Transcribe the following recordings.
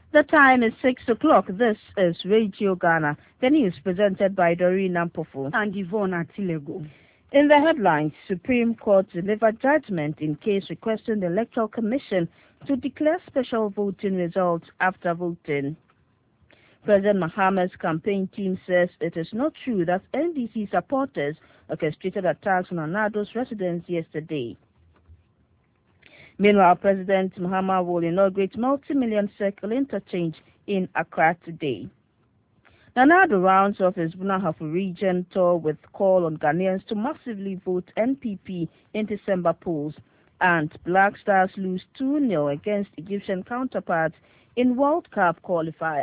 The time is 6 o'clock. This is Radio Ghana. The news presented by Doreen Nampofu and Yvonne Atilego. In the headlines, Supreme Court delivered judgment in case requesting the Electoral Commission to declare special voting results after voting. President Mahama's campaign team says it is not true that NDC supporters orchestrated attacks on Anado's residence yesterday. Meanwhile, President Mahama will inaugurate multi-million circle interchange in Accra today. Nana Addo rounds off his Bunahafu region tour with call on Ghanaians to massively vote NPP in December polls, and Black Stars lose 2-0 against Egyptian counterparts in World Cup qualifier.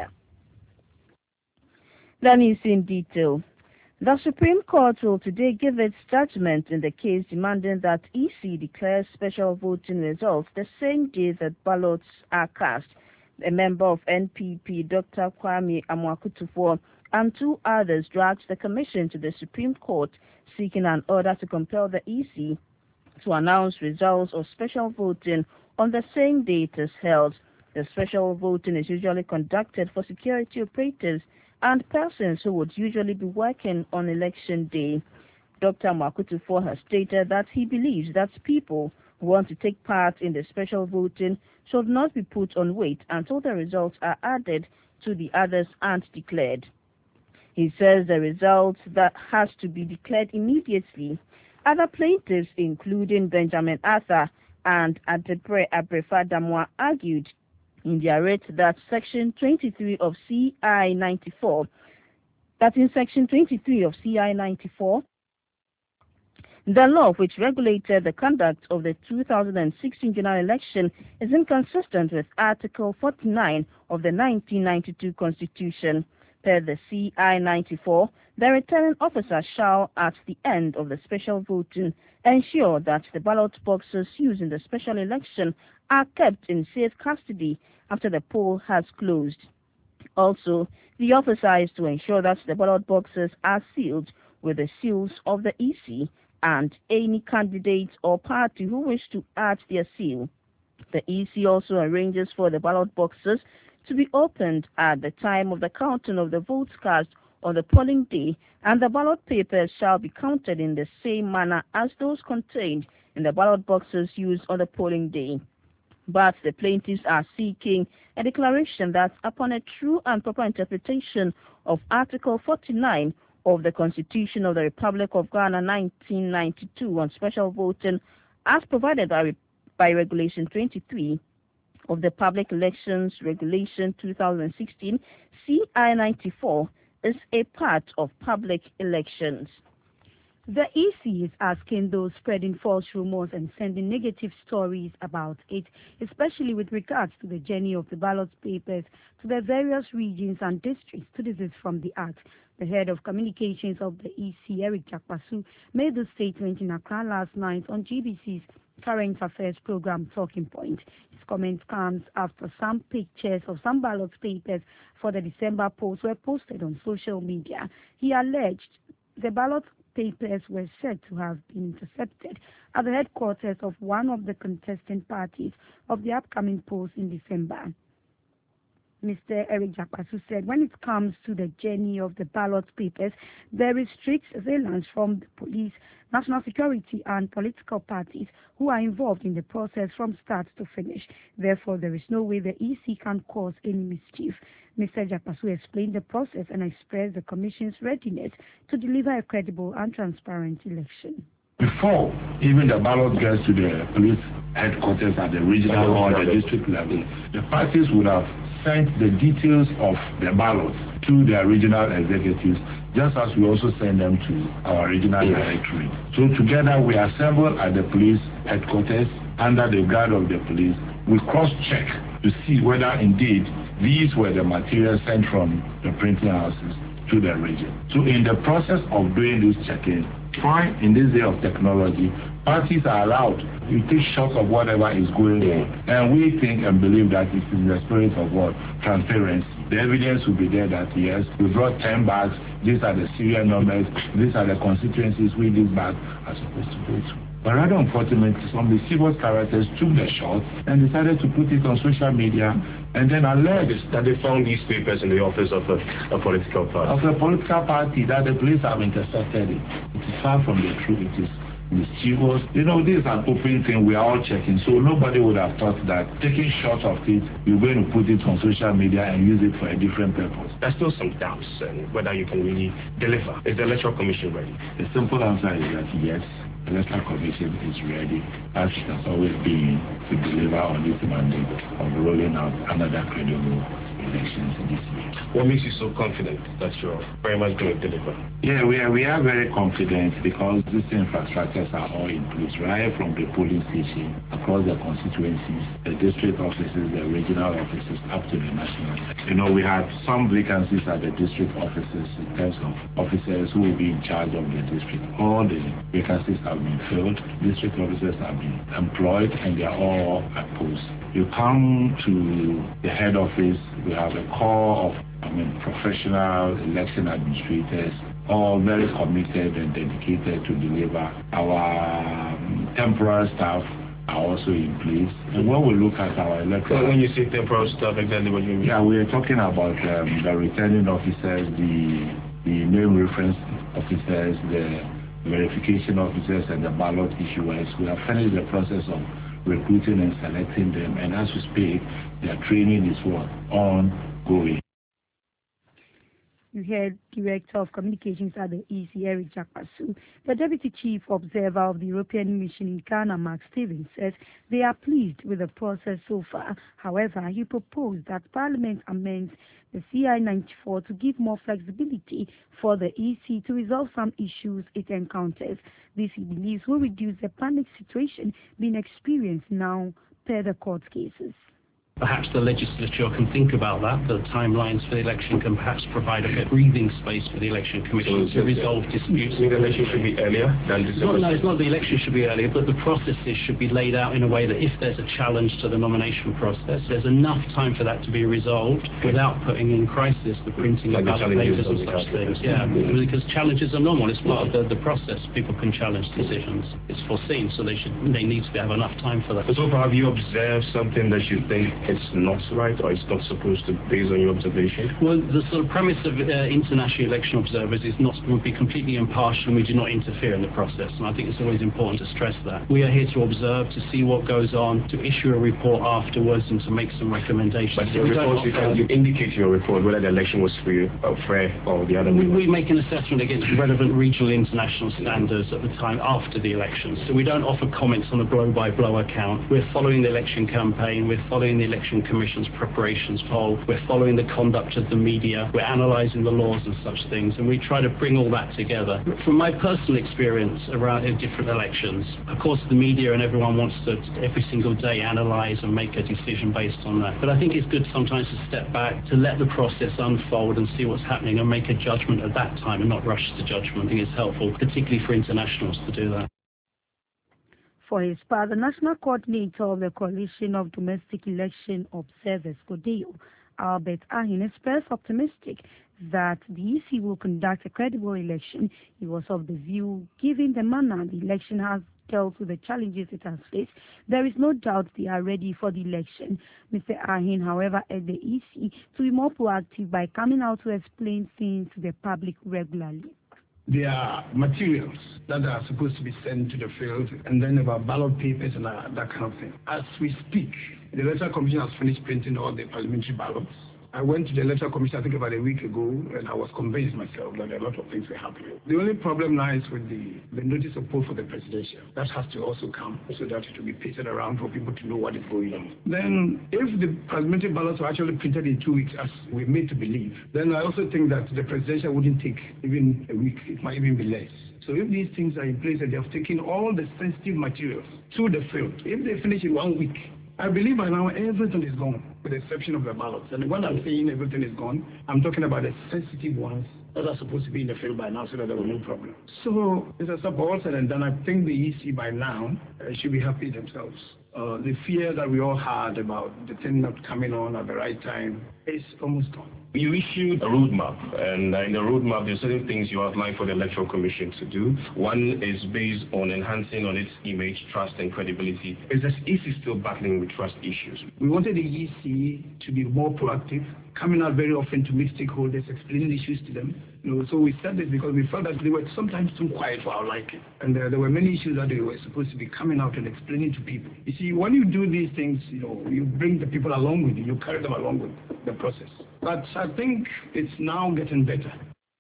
Then is in detail. The Supreme Court will today give its judgment in the case demanding that EC declares special voting results the same day that ballots are cast. A member of NPP, Dr. Kwame Amoako-Tuffuor, and 2 others dragged the Commission to the Supreme Court seeking an order to compel the EC to announce results of special voting on the same day it is held. The special voting is usually conducted for security operators and persons who would usually be working on election day. Dr. Amoako-Tuffuor has stated that he believes that people who want to take part in the special voting should not be put on wait until the results are added to the others and declared. He says the results that has to be declared immediately. Other plaintiffs, including Benjamin Arthur and Adepre Abrefa-Damwa, argued in their writ that Section 23 of CI 94, that in Section 23 of CI 94, the law which regulated the conduct of the 2016 general election is inconsistent with Article 49 of the 1992 Constitution. Per the CI 94, the returning officer shall, at the end of the special voting, ensure that the ballot boxes used in the special election are kept in safe custody after the poll has closed. Also, the officer is to ensure that the ballot boxes are sealed with the seals of the EC and any candidate or party who wish to add their seal. The EC also arranges for the ballot boxes to be opened at the time of the counting of the votes cast on the polling day, and the ballot papers shall be counted in the same manner as those contained in the ballot boxes used on the polling day. But the plaintiffs are seeking a declaration that upon a true and proper interpretation of Article 49 of the Constitution of the Republic of Ghana 1992 on special voting, as provided by Regulation 23 of the Public Elections Regulation 2016, CI 94, is a part of public elections. The EC is asking those spreading false rumors and sending negative stories about it, especially with regards to the journey of the ballot papers to the various regions and districts, to desist from the act. The head of communications of the EC, Eric Jakpasu, made the statement in Accra last night on GBC's Current Affairs program Talking Point. His comment comes after some pictures of some ballot papers for the December polls were posted on social media. He alleged the ballot papers were said to have been intercepted at the headquarters of one of the contesting parties of the upcoming polls in December. Mr. Eric Jakpasu said when it comes to the journey of the ballot papers, there is strict surveillance from the police, national security and political parties who are involved in the process from start to finish. Therefore, there is no way the EC can cause any mischief. Mr. Jakpasu explained the process and expressed the Commission's readiness to deliver a credible and transparent election. Before even the ballot gets to the police headquarters at the regional or the district level, the parties would have sent the details of the ballots to their regional executives, just as we also send them to our regional directory. So together we assemble at the police headquarters under the guard of the police. We cross-check to see whether indeed these were the materials sent from the printing houses to the region. So in the process of doing this checking, fine, in this day of technology, parties are allowed to take shots of whatever is going on. And we think and believe that it is the spirit of what? Transparency. The evidence will be there that yes, we brought 10 bags, these are the serial numbers, these are the constituencies where these bags are supposed to go to. But rather unfortunately, some mischievous characters took the shot and decided to put it on social media and then alleged that they found these papers in the office of a political party. Of a political party, that the police have intercepted it. It is far from the truth. It is mischievous. You know, this is an open thing. We are all checking. So nobody would have thought that taking shots of it, you're going to put it on social media and use it for a different purpose. There's still some doubts whether you can really deliver. Is the Electoral Commission ready? The simple answer is that yes. The Electoral Commission is ready, as it has always been, to deliver on its mandate of rolling out another credible elections this year. What makes you so confident that you're very much going to deliver? Yeah, we are very confident because these infrastructures are all in place, right from the polling station, across the constituencies, the district offices, the regional offices, up to the national. You know, we had some vacancies at the district offices in terms of officers who will be in charge of the district. All the vacancies have been filled, district officers have been employed, and they are all at post. You come to the head office, we have a core of professional election administrators, all very committed and dedicated to deliver. Our temporary staff are also in place. And when we look at our electoral... When you say temporary staff, exactly what you mean? Yeah, we are talking about the returning officers, the name reference officers, the verification officers, and the ballot issuers. We have finished the process of recruiting and selecting them, and as we speak, their training is ongoing. You heard Director of Communications at the EC, Eric Jakpasu. The Deputy Chief Observer of the European Mission in Ghana, Mark Stevens, says they are pleased with the process so far. However, he proposed that Parliament amends the CI-94 to give more flexibility for the EC to resolve some issues it encounters. This, he believes, will reduce the panic situation being experienced now per the court cases. Perhaps the legislature can think about that. The timelines for the election can perhaps provide a bit of breathing space for the election commission to resolve disputes. So the election should be earlier than December? No, it's not the election should be earlier, but the processes should be laid out in a way that if there's a challenge to the nomination process, there's enough time for that to be resolved without putting in crisis the printing of ballot papers and such things. Yeah, because challenges are normal. It's part of the process. People can challenge decisions. It's foreseen, so they need to have enough time for that. So far, have you observed something that you think it's not right or it's not supposed to, based on your observation? Well, the sort of premise of international election observers is not to be completely impartial, and we do not interfere in the process. And I think it's always important to stress that. We are here to observe, to see what goes on, to issue a report afterwards, and to make some recommendations. But your report, you indicate in your report whether the election was free or fair or the other way. We make an assessment against relevant regional international standards at the time after the election. So we don't offer comments on a blow-by-blow account. We're following the election campaign. We're following the Election Commission's preparations poll. We're following the conduct of the media. We're analysing the laws and such things, and we try to bring all that together. From my personal experience around different elections, of course the media and everyone wants to every single day analyse and make a decision based on that. But I think it's good sometimes to step back, to let the process unfold and see what's happening and make a judgment at that time and not rush to judgment. I think it's helpful, particularly for internationals, to do that. For his part, the National Coordinator of the Coalition of Domestic Election Observers, CODEO, Albert Ahin, expressed optimistic that the EC will conduct a credible election. He was of the view, given the manner the election has dealt with the challenges it has faced, there is no doubt they are ready for the election. Mr. Ahin, however, urged the EC to be more proactive by coming out to explain things to the public regularly. There are materials that are supposed to be sent to the field, and then about ballot papers and that kind of thing. As we speak, the Electoral Commission has finished printing all the parliamentary ballots. I went to the Electoral Commission, I think about a week ago, and I was convinced myself that a lot of things were happening. The only problem lies with the notice of poll for the presidential. That has to also come so that it will be pasted around for people to know what is going on. Then, if the parliamentary ballots are actually printed in 2 weeks, as we're made to believe, then I also think that the presidential wouldn't take even a week. It might even be less. So if these things are in place and they have taken all the sensitive materials to the field, if they finish in 1 week, I believe by now everything is gone, with the exception of the ballots. And when I'm saying everything is gone, I'm talking about the sensitive ones that are supposed to be in the field by now so that there was no problem. So, Mr. Support said, and then I think the EC by now should be happy themselves. The fear that we all had about the thing not coming on at the right time is almost gone. You issued a roadmap, and in the roadmap, there are certain things you outlined for the Electoral Commission to do. One is based on enhancing on its image, trust, and credibility. Is the EC still battling with trust issues? We wanted the EC to be more proactive, coming out very often to meet stakeholders, explaining issues to them. So we said this because we felt that they were sometimes too quiet for our liking. And there were many issues that they were supposed to be coming out and explaining to people. You see, when you do these things, you bring the people along with you, you carry them along with the process. But I think it's now getting better.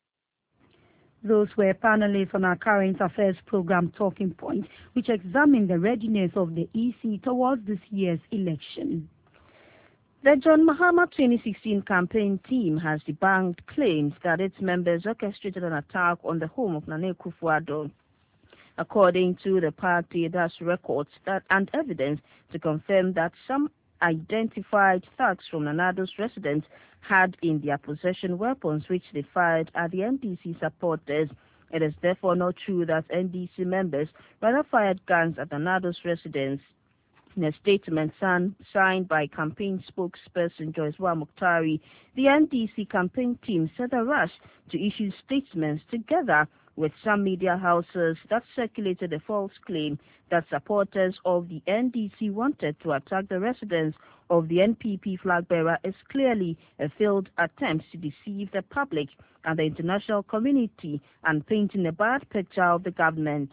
Those were panelists on our current affairs program Talking Point, which examined the readiness of the EC towards this year's election. The John Mahama 2016 campaign team has debunked claims that its members orchestrated an attack on the home of Nana Akufo-Addo. According to the party, it has records and evidence to confirm that some identified thugs from Nanado's residence had in their possession weapons which they fired at the NDC supporters. It is therefore not true that NDC members rather fired guns at Nanado's residence. In a statement signed by campaign spokesperson Joyce Wa-Muktari, the NDC campaign team said a rush to issue statements together with some media houses that circulated a false claim that supporters of the NDC wanted to attack the residence of the NPP flag bearer is clearly a failed attempt to deceive the public and the international community and painting a bad picture of the government.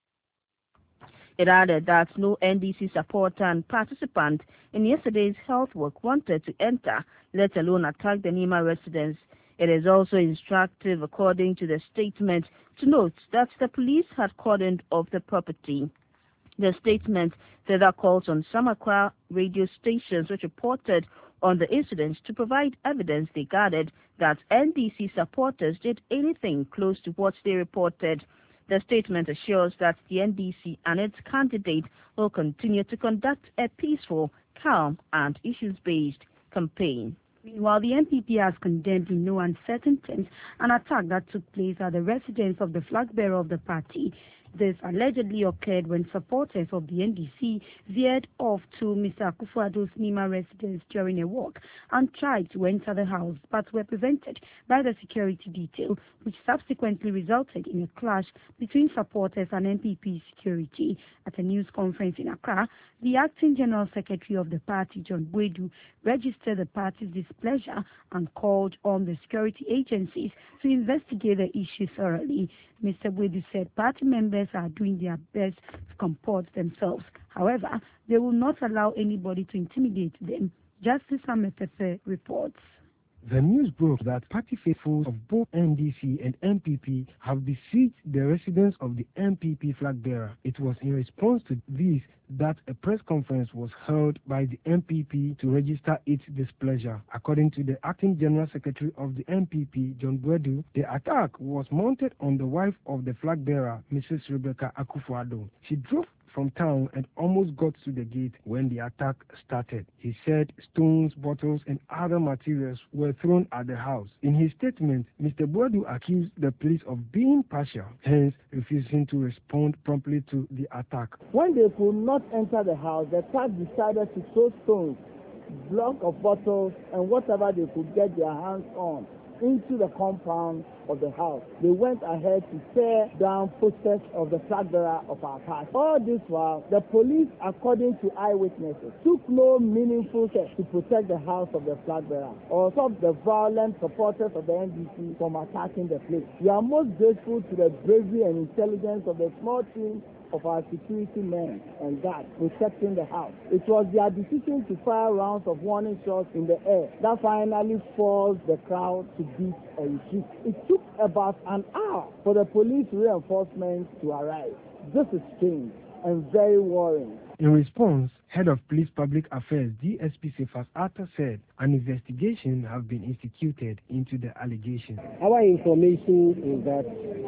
It added that no NDC supporter and participant in yesterday's health work wanted to enter, let alone attack the Nima residence. It is also instructive, according to the statement, to note that the police had cordoned off the property. The statement further calls on some Accra radio stations which reported on the incident to provide evidence they gathered that NDC supporters did anything close to what they reported. The statement assures that the NDC and its candidate will continue to conduct a peaceful, calm, and issues-based campaign. Meanwhile, the NPP has condemned in no uncertain terms an attack that took place at the residence of the flag bearer of the party. This allegedly occurred when supporters of the NDC veered off to Mr. Akufo-Addo's Nima residence during a walk and tried to enter the house but were prevented by the security detail, which subsequently resulted in a clash between supporters and NPP security. At a news conference in Accra, the acting general secretary of the party, John Boadu, registered the party's displeasure and called on the security agencies to investigate the issue thoroughly. Mr. Boadu said party members are doing their best to comport themselves. However, they will not allow anybody to intimidate them. Justice Amepepe reports. The news broke that party faithfuls of both NDC and NPP have besieged the residence of the NPP flag bearer. It was in response to this that a press conference was held by the NPP to register its displeasure. According to the acting general secretary of the NPP, John Boadu, the attack was mounted on the wife of the flag bearer, Mrs. Rebecca Akufo-Addo. She drove from town and almost got to the gate when the attack started. He said stones, bottles, and other materials were thrown at the house. In his statement, Mr. Boadu accused the police of being partial, hence refusing to respond promptly to the attack. When they could not enter the house, the thugs decided to throw stones, block of bottles, and whatever they could get their hands on into the compound of the house. They went ahead to tear down posters of the flag bearer of our party. All this while, the police, according to eyewitnesses, took no meaningful steps to protect the house of the flag bearer or stop the violent supporters of the NDC from attacking the place. We are most grateful to the bravery and intelligence of the small team of our security men and guards protecting the house. It was their decision to fire rounds of warning shots in the air that finally forced the crowd to beat a retreat. It took about an hour for the police reinforcements to arrive. This is strange and very worrying. In response, Head of Police Public Affairs DSP Cephas Arthur said an investigation has been instituted into the allegations. Our information is that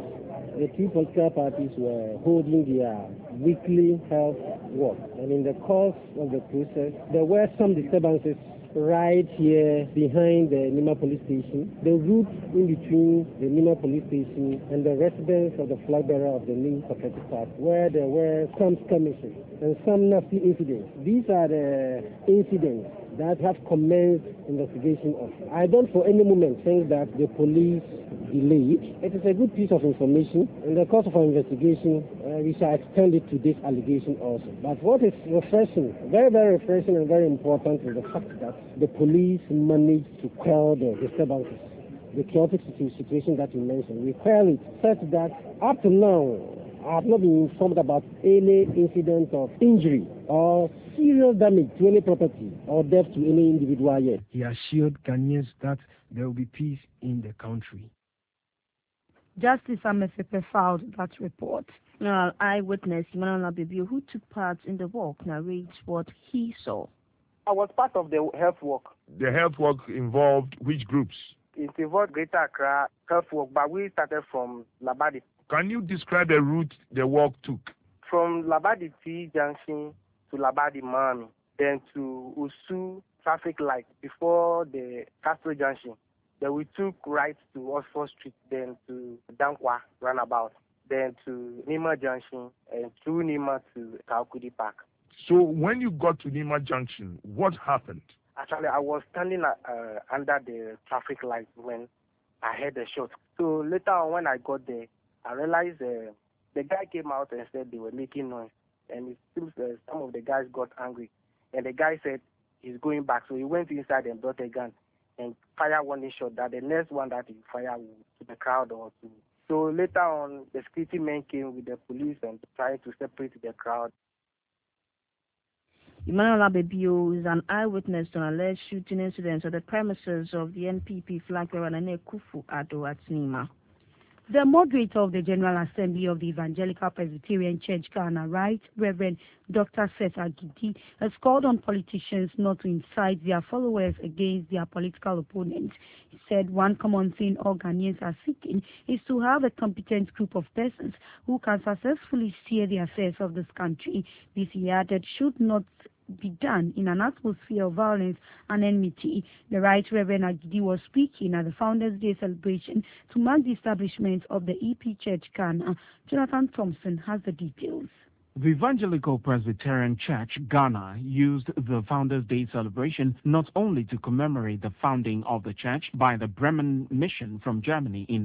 the two political parties were holding their weekly health walk, and in the course of the process, there were some disturbances right here behind the Nima police station. The route in between the Nima police station and the residence of the flag bearer of the new Patriotic Park, where there were some skirmishes and some nasty incidents. These are the incidents that have commenced investigation of. I don't for any moment think that the police delayed. It is a good piece of information. In the course of our investigation, we shall extend it to this allegation also. But what is refreshing, very, very refreshing and very important is the fact that the police managed to quell the disturbances, the chaotic situation that you mentioned. We quell it such that up to now, I have not been informed about any incident of injury or serious damage to any property or death to any individual yet. He assured Ghanaians that there will be peace in the country. Justice Amefepe filed that report. Now, eyewitness Emmanuel Abebiu, who took part in the walk, narrates what he saw. I was part of the health walk. The health work involved which groups? It involved Greater Accra health walk, but we started from Labadi. Can you describe the route the walk took? From Labadi T Junction to Labadi Mami, then to Usu traffic light before the Castro Junction. Then we took right to Oxford Street, then to Dankwa roundabout, then to Nima Junction, and through Nima to Kaukudi Park. So when you got to Nima Junction, what happened? Actually, I was standing under the traffic light when I heard the shot. So later on, when I got there, I realized the guy came out and said they were making noise. And it seems some of the guys got angry. And the guy said he's going back. So he went inside and brought a gun and fired one shot that the next one that he fired to the crowd or to. So later on, the security men came with the police and tried to separate the crowd. Emmanuel Abebiu is an eyewitness to an alleged shooting incident at the premises of the NPP flag bearer Nene Akufo-Addo at Nima. The moderator of the General Assembly of the Evangelical Presbyterian Church Ghana, Right Reverend Dr. Seth Agidi, has called on politicians not to incite their followers against their political opponents. He said one common thing all Ghanaians are seeking is to have a competent group of persons who can successfully steer the affairs of this country. This, he added, should not be done in an atmosphere of violence and enmity. The Right Reverend Agidi was speaking at the Founders' Day celebration to mark the establishment of the EP Church Ghana. Jonathan Thompson has the details. The Evangelical Presbyterian Church Ghana used the Founders' Day celebration not only to commemorate the founding of the church by the Bremen Mission from Germany in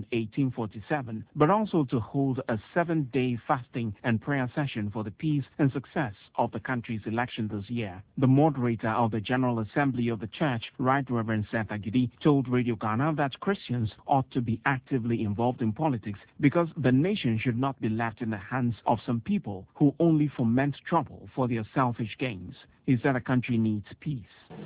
1847, but also to hold a 7-day fasting and prayer session for the peace and success of the country's election this year. The moderator of the General Assembly of the church, Right Reverend Seth Agidi, told Radio Ghana that Christians ought to be actively involved in politics because the nation should not be left in the hands of some people who only foment trouble for their selfish gains. He said a country needs peace.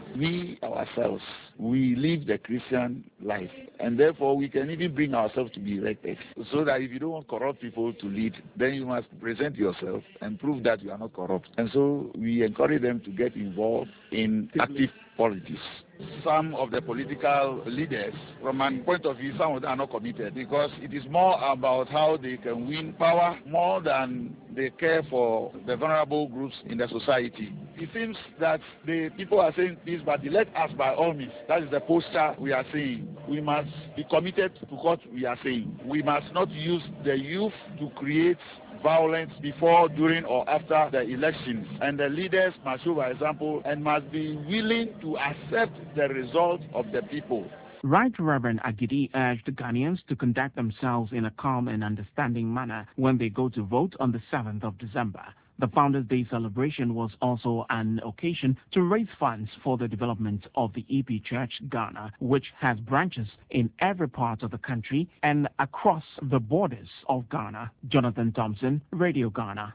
We ourselves, we live the Christian life, and therefore we can even bring ourselves to be elected. So that if you don't want corrupt people to lead, then you must present yourself and prove that you are not corrupt. And so we encourage them to get involved in active politics. Some of the political leaders, from my point of view, some of them are not committed because it is more about how they can win power more than they care for the vulnerable groups in the society. It seems that the people are saying this, but let us by all means. That is the posture we are saying. We must be committed to what we are saying. We must not use the youth to create violence before, during, or after the elections. And the leaders must show by example and must be willing to accept the result of the people. Right Reverend Agidi urged Ghanaians to conduct themselves in a calm and understanding manner when they go to vote on the 7th of December. The Founders' Day celebration was also an occasion to raise funds for the development of the EP Church Ghana, which has branches in every part of the country and across the borders of Ghana. Jonathan Thompson, Radio Ghana.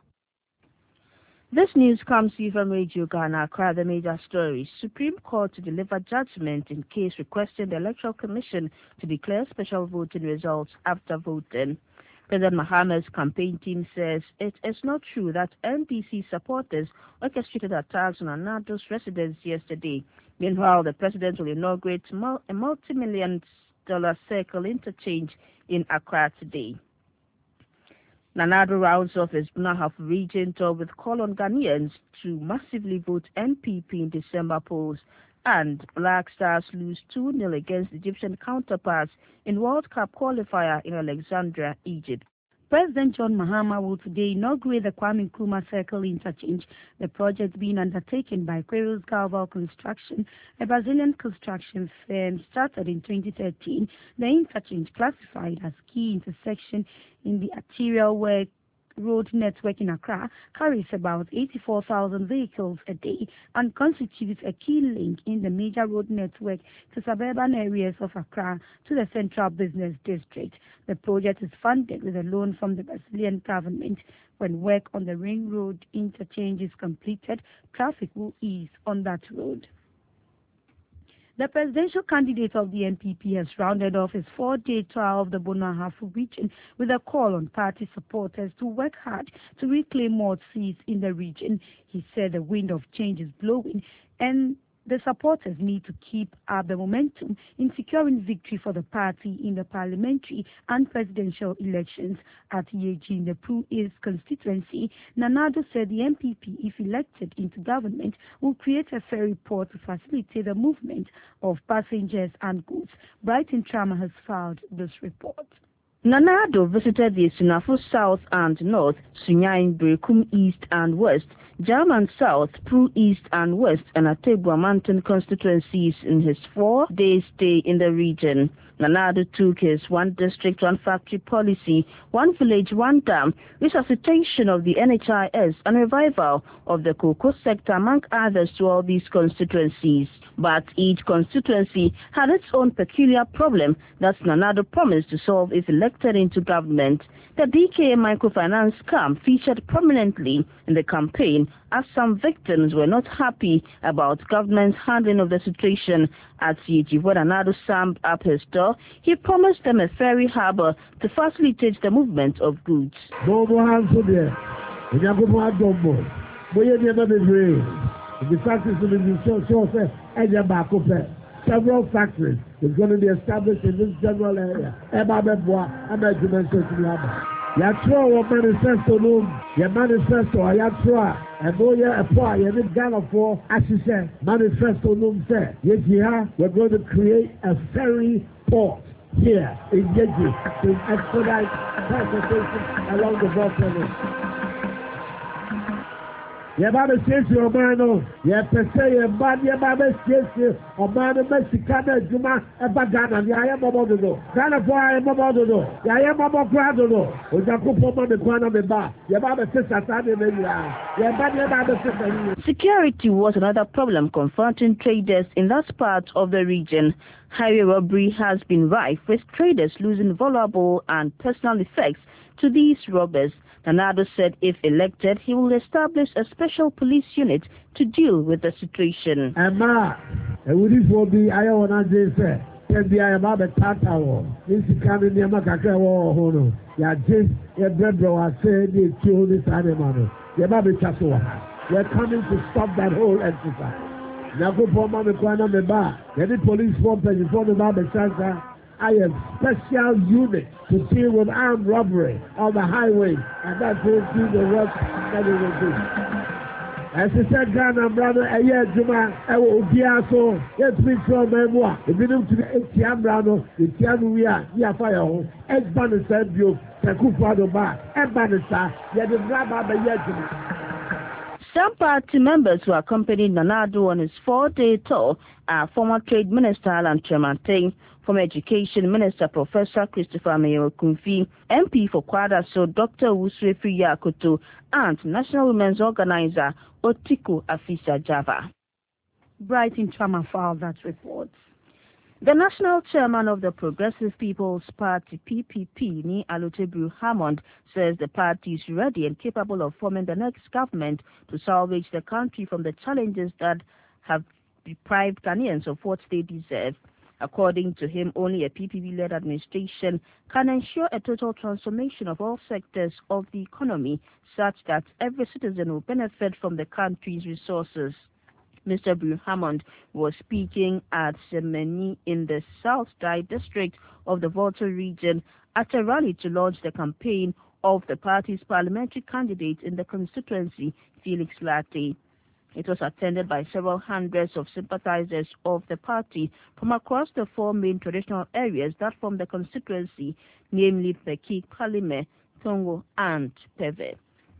This news comes to you from Radio Ghana. Accra, the major stories. Supreme Court to deliver judgment in case requesting the Electoral Commission to declare special voting results after voting. President Mahama's campaign team says it is not true that NDC supporters orchestrated attacks on Anado's residence yesterday. Meanwhile, the president will inaugurate a multi-million-dollar circle interchange in Accra today. Nanado rounds off his Bunahaf region tour with call on Ghanaians to massively vote NPP in December polls. and Black Stars lose 2-0 against Egyptian counterparts in World Cup qualifier in Alexandria, Egypt. President John Mahama will today inaugurate the Kwame Nkrumah Circle Interchange, the project being undertaken by Queiroz Galval Construction, a Brazilian construction firm started in 2013. The interchange, classified as key intersection in the arterial road network in Accra, carries about 84,000 vehicles a day and constitutes a key link in the major road network to suburban areas of Accra to the central business district. The project is funded with a loan from the Brazilian government. When work on the Ring Road interchange is completed, traffic will ease on that road. The presidential candidate of the NPP has rounded off his 4-day tour of the Bono Ahafo region with a call on party supporters to work hard to reclaim more seats in the region. He said the wind of change is blowing and the supporters need to keep up the momentum in securing victory for the party in the parliamentary and presidential elections. At Yeji in the Pru East constituency, Nanado said the NPP, if elected into government, will create a ferry port to facilitate the movement of passengers and goods. Brighton Trauma has filed this report. Nanado visited the Sunafo South and North, Sunyain Berekum East and West, German South, Pru East and West, and Atebua Mountain constituencies in his 4-day stay in the region. Nanado took his one district, one factory policy, one village, one dam, resuscitation of the NHIS, and revival of the cocoa sector, among others, to all these constituencies. But each constituency had its own peculiar problem that Nanado promised to solve if elected into government. The DKA microfinance scam featured prominently in the campaign as some victims were not happy about government's handling of the situation. At Yeji, when Nanado summed up his tour, he promised them a ferry harbor to facilitate the movement of goods. Several factories is going to be established in this general area. Yatro manifesto no, your manifesto Yatro, and no year a poor, you need Ghana for Assise, manifesto no say. Yes, here we're going to create a ferry port here in Yeji to expedite transportation along the border. Yababa says your man, Yapese, Yababa says, or man of Mexicana, Juma, and Bagana, the Ayamodo, Ghana for Ayamodo, the Ayamodo Grado, or Jacopo, the Guana, the Bar, Yababa says, Security was another problem confronting traders in that part of the region. Highway robbery has been rife, with traders losing valuable and personal effects to these robbers. Nanado said if elected, he will establish a special police unit to deal with the situation. Emma, this will be Iona Jesse. Can be Ayama Tata. This is coming near Macaka or Ya Jess, your brother was saying they kill this animal. Yababi Chasua. We're coming to stop that whole exercise. Nago Poma Mekwana Meba, any police force before the Baba Santa. I have special unit to deal with armed robbery on the highway, and that's will do the work that we will do. As I said, Ghana, brother, a year, Juma, I will be also, let's be from Memoir. If you look to the ATM, brother, the Tian, we are fire home, Ed Banner said, you, Takufado Bar, Ed Banner, yet the Brabba, the year. Some party members who accompanied Nanado on his 4-day tour are former Trade Minister Alan Tremantin, former Education Minister Professor Christopher Mayo Kumfi, MP for Kwadaso Dr. Wusrefi Yakutu, and National Women's Organizer Otiko Afisa Java. Brighton Trauma filed that report. The national chairman of the Progressive People's Party, PPP, Ni Alotebru Hammond, says the party is ready and capable of forming the next government to salvage the country from the challenges that have deprived Ghanaians of what they deserve. According to him, only a PPP-led administration can ensure a total transformation of all sectors of the economy such that every citizen will benefit from the country's resources. Mr. Brew Hammond was speaking at Semeni in the South Dai district of the Volta region at a rally to launch the campaign of the party's parliamentary candidate in the constituency, Felix Latte. It was attended by several hundreds of sympathizers of the party from across the 4 main traditional areas that form the constituency, namely Peki, Palime, Tongo, and Peve.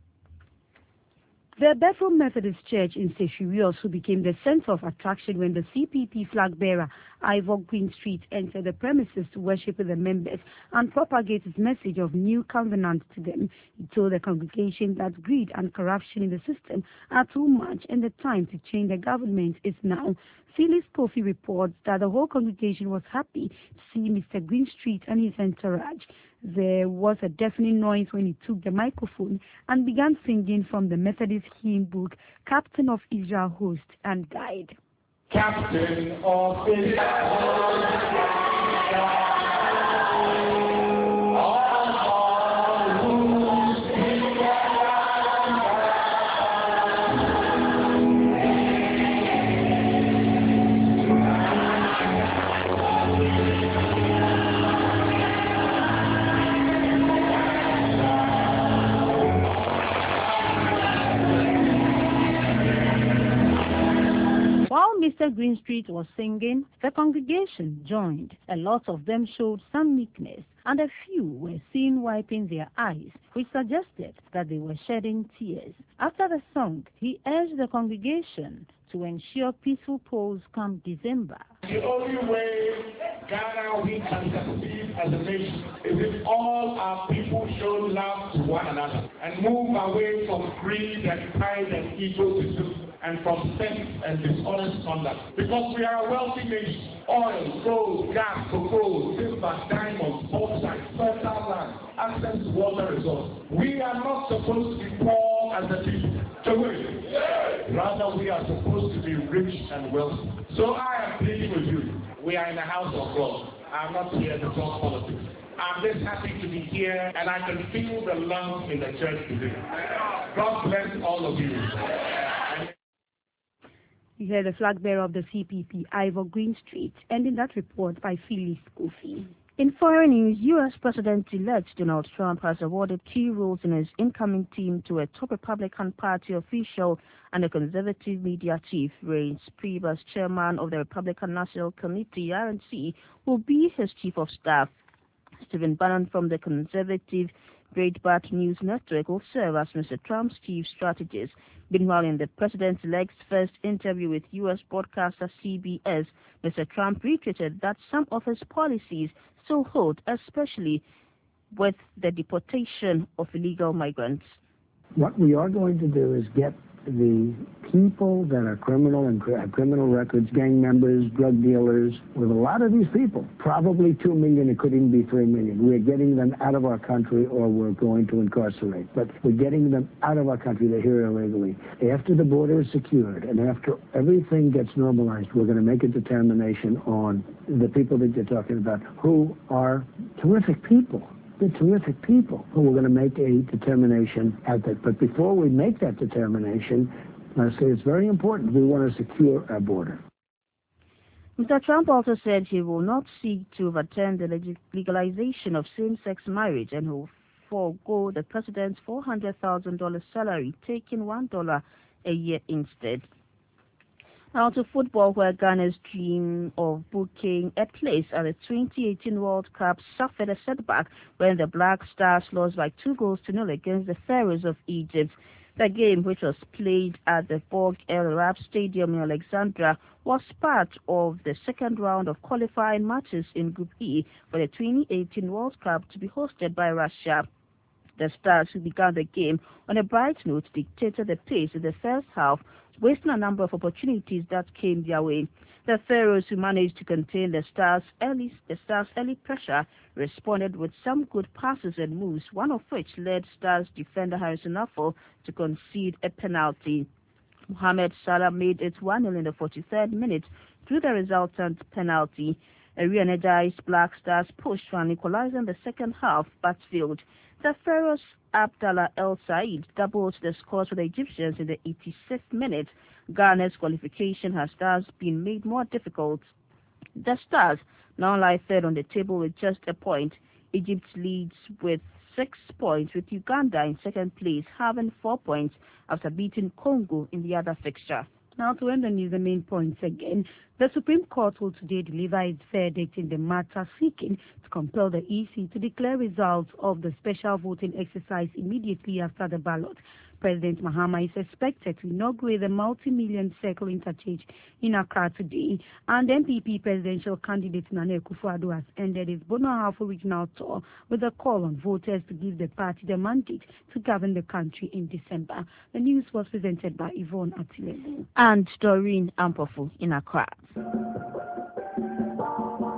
The Bethel Methodist Church in Seshiri also became the center of attraction when the CPP flag bearer, Ivor Greenstreet, entered the premises to worship with the members and propagate his message of new covenant to them. He told the congregation that greed and corruption in the system are too much and the time to change the government is now. Phyllis Kofi reports that the whole congregation was happy to see Mr. Greenstreet and his entourage. There was a deafening noise when he took the microphone and began singing from the Methodist hymn book, Captain of Israel, Host and Guide. Captain of Israel. While Mr. Greenstreet was singing, the congregation joined. A lot of them showed some meekness, and a few were seen wiping their eyes, which suggested that they were shedding tears. After the song, he urged the congregation to ensure peaceful polls come December. The only way Ghana we can succeed as a nation is if all our people show love to one another and move away from greed and pride and egotism and from sex and dishonest conduct. Because we are a wealthy nation. Oil, gold, gas, cocoa, silver, diamonds, bauxite, fertile land, access to water resources. We are not supposed to be poor as a people. Rather, we are supposed to be rich and wealthy. So I am pleading with you. We are in the house of God. I'm not here to talk politics. I'm just happy to be here, and I can feel the love in the church today. God bless all of you. You heard the flag bearer of the CPP, Ivor Greenstreet, ending that report by Phyllis Kofi. In foreign news, U.S. President-elect Donald Trump has awarded key roles in his incoming team to a top Republican Party official and a conservative media chief. Reince Priebus, chairman of the Republican National Committee, RNC, will be his chief of staff. Stephen Bannon from the conservative Breitbart News Network will serve as Mr. Trump's chief strategist. Meanwhile, in the president-elect's first interview with U.S. broadcaster CBS, Mr. Trump reiterated that some of his policies still hold, especially with the deportation of illegal migrants. What we are going to do is get the people that are criminal and have criminal records, gang members, drug dealers, with a lot of these people, probably 2 million, it could even be 3 million. We're getting them out of our country or we're going to incarcerate. But we're getting them out of our country. They're here illegally. After the border is secured and after everything gets normalized, we're going to make a determination on the people that you're talking about who are terrific people. They're terrific people who are going to make a determination at that. But before we make that determination, I say it's very important. We want to secure our border. Mr. Trump also said he will not seek to overturn the legalization of same-sex marriage and will forego the president's $400,000 salary, taking $1 a year instead. Now to football, where Ghana's dream of booking a place at the 2018 World Cup suffered a setback when the Black Stars lost by 2-0 against the Pharaohs of Egypt. The game, which was played at the Borg El Arab Stadium in Alexandria, was part of the second round of qualifying matches in Group E for the 2018 World Cup to be hosted by Russia. The Stars, who began the game on a bright note, dictated the pace in the first half, wasting a number of opportunities that came their way. The Pharaohs, who managed to contain the Stars' early pressure, responded with some good passes and moves, one of which led Stars defender Harrison Afful to concede a penalty. Mohamed Salah made it 1-0 in the 43rd minute through the resultant penalty. A re-energized Black Stars pushed for an equalizer in the second half, but failed. The Pharaohs' Abdallah El Said doubled the scores for the Egyptians in the 86th minute. Ghana's qualification has thus been made more difficult. The Stars now lie third on the table with just a point. Egypt leads with 6 points, with Uganda in second place, having 4 points after beating Congo in the other fixture. Now to end the news, the main points again. The Supreme Court will today deliver its verdict in the matter seeking to compel the EC to declare results of the special voting exercise immediately after the ballot. President Mahama is expected to inaugurate the multi-million circle interchange in Accra today, and MPP presidential candidate Nana Akufo-Addo has ended his Bono Ahafo regional tour with a call on voters to give the party the mandate to govern the country in December. The news was presented by Yvonne Atilelu and Doreen Ampofu in Accra.